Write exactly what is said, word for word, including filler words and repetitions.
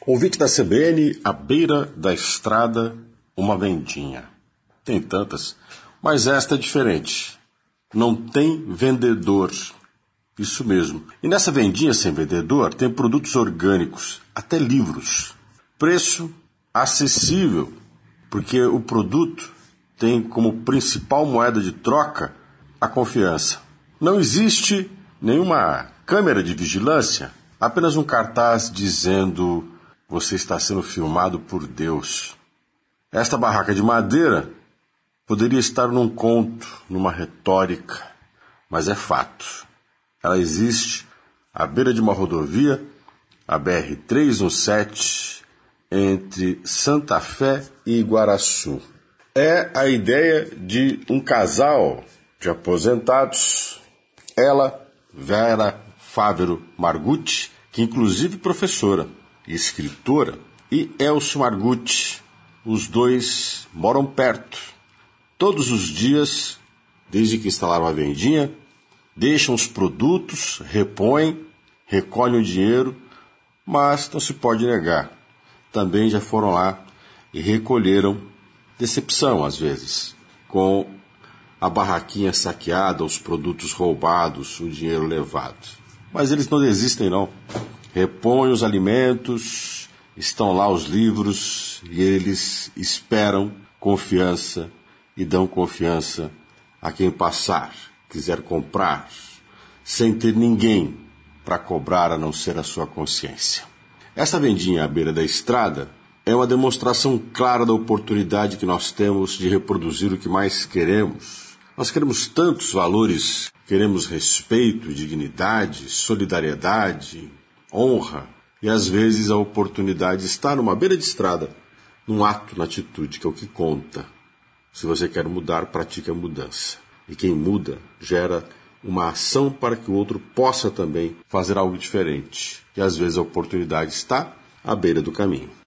Ouvinte da C B N, à beira da estrada, uma vendinha. Tem tantas, mas esta é diferente. Não tem vendedor. Isso mesmo. E nessa vendinha sem vendedor tem produtos orgânicos, até livros. Preço acessível, porque o produto tem como principal moeda de troca a confiança. Não existe nenhuma câmera de vigilância, apenas um cartaz dizendo: você está sendo filmado por Deus. Esta barraca de madeira poderia estar num conto, numa retórica, mas é fato. Ela existe à beira de uma rodovia, a B R trezentos e dezessete, entre Santa Fé e Iguaraçu. É a ideia de um casal de aposentados, ela, Vera Fávero Margutti, que inclusive professora e escritora, e Elcio Margutti. Os dois moram perto. Todos os dias, desde que instalaram a vendinha, deixam os produtos, repõem, recolhem o dinheiro, mas não se pode negar. Também já foram lá e recolheram decepção, às vezes, com a barraquinha saqueada, os produtos roubados, o dinheiro levado. Mas eles não desistem, não. Repõem os alimentos, estão lá os livros e eles esperam confiança e dão confiança a quem passar, quiser comprar, sem ter ninguém para cobrar a não ser a sua consciência. Essa vendinha à beira da estrada é uma demonstração clara da oportunidade que nós temos de reproduzir o que mais queremos. Nós queremos tantos valores, queremos respeito, dignidade, solidariedade, honra, e às vezes a oportunidade está numa beira de estrada, num ato, na atitude, que é o que conta. Se você quer mudar, pratique a mudança. E quem muda gera uma ação para que o outro possa também fazer algo diferente. E às vezes a oportunidade está à beira do caminho.